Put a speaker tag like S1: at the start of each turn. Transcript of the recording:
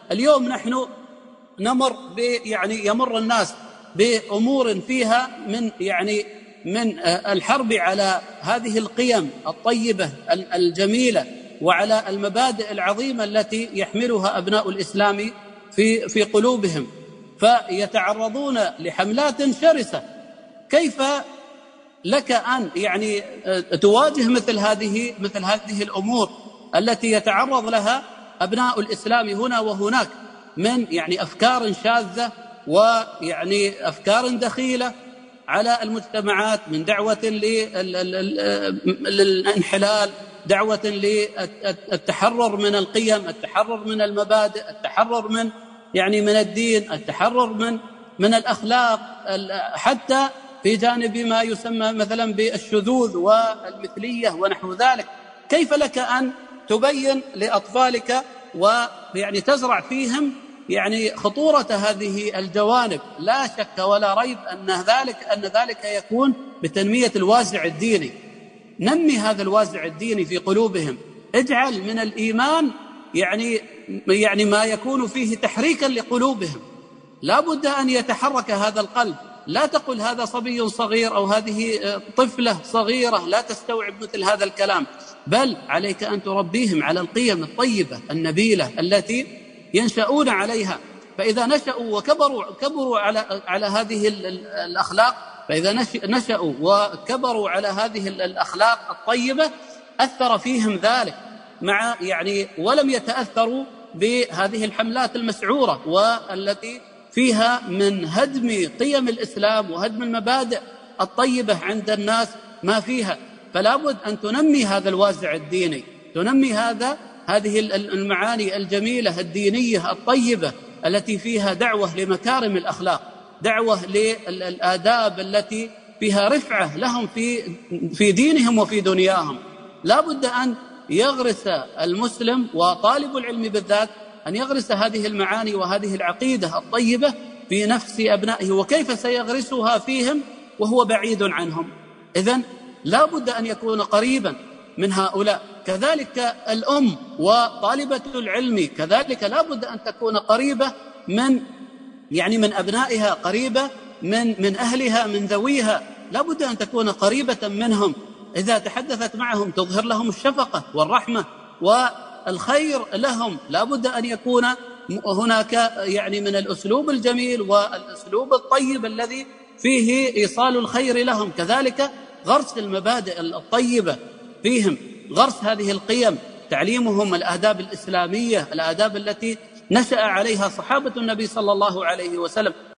S1: اليوم نحن نمر يمر الناس بأمور فيها من الحرب على هذه القيم الطيبة الجميلة وعلى المبادئ العظيمة التي يحملها أبناء الإسلام في قلوبهم، فيتعرضون لحملات شرسة. كيف لك أن تواجه مثل هذه الأمور التي يتعرض لها أبناء الإسلام هنا وهناك من أفكار شاذة وأفكار دخيلة على المجتمعات، من دعوة للانحلال، دعوة للتحرر من القيم، التحرر من المبادئ، التحرر من الدين، التحرر من الأخلاق، حتى في جانب ما يسمى مثلا بالشذوذ والمثلية ونحو ذلك. كيف لك أن تبين لأطفالك وتزرع فيهم خطورة هذه الجوانب؟ لا شك ولا ريب أن ذلك يكون بتنمية الوازع الديني. نمي هذا الوازع الديني في قلوبهم، اجعل من الإيمان ما يكون فيه تحريكا لقلوبهم. لا بد أن يتحرك هذا القلب. لا تقل هذا صبي صغير أو هذه طفلة صغيرة لا تستوعب مثل هذا الكلام، بل عليك أن تربيهم على القيم الطيبة النبيلة التي ينشأون عليها. فإذا نشأوا وكبروا على هذه الأخلاق، فإذا نشأوا وكبروا على هذه الأخلاق الطيبة أثر فيهم ذلك ولم يتأثروا بهذه الحملات المسعورة والتي فيها من هدم قيم الإسلام وهدم المبادئ الطيبة عند الناس ما فيها. فلا بد أن تنمي هذا الوازع الديني، تنمي هذه المعاني الجميلة الدينية الطيبة التي فيها دعوة لمكارم الأخلاق، دعوة للآداب التي فيها رفعة لهم في دينهم وفي دنياهم. لا بد أن يغرس المسلم وطالب العلم بالذات أن يغرس هذه المعاني وهذه العقيدة الطيبة في نفس أبنائه. وكيف سيغرسها فيهم وهو بعيد عنهم؟ إذن لا بد أن يكون قريبا من هؤلاء. كذلك الأم وطالبة العلم كذلك لا بد أن تكون قريبة من أبنائها، قريبة من أهلها، من ذويها. لا بد أن تكون قريبة منهم. إذا تحدثت معهم تظهر لهم الشفقة والرحمة والخير لهم. لا بد أن يكون هناك من الأسلوب الجميل والأسلوب الطيب الذي فيه إيصال الخير لهم. كذلك غرس المبادئ الطيبة فيهم، غرس هذه القيم، تعليمهم الآداب الإسلامية، الآداب التي نشأ عليها صحابة النبي صلى الله عليه وسلم.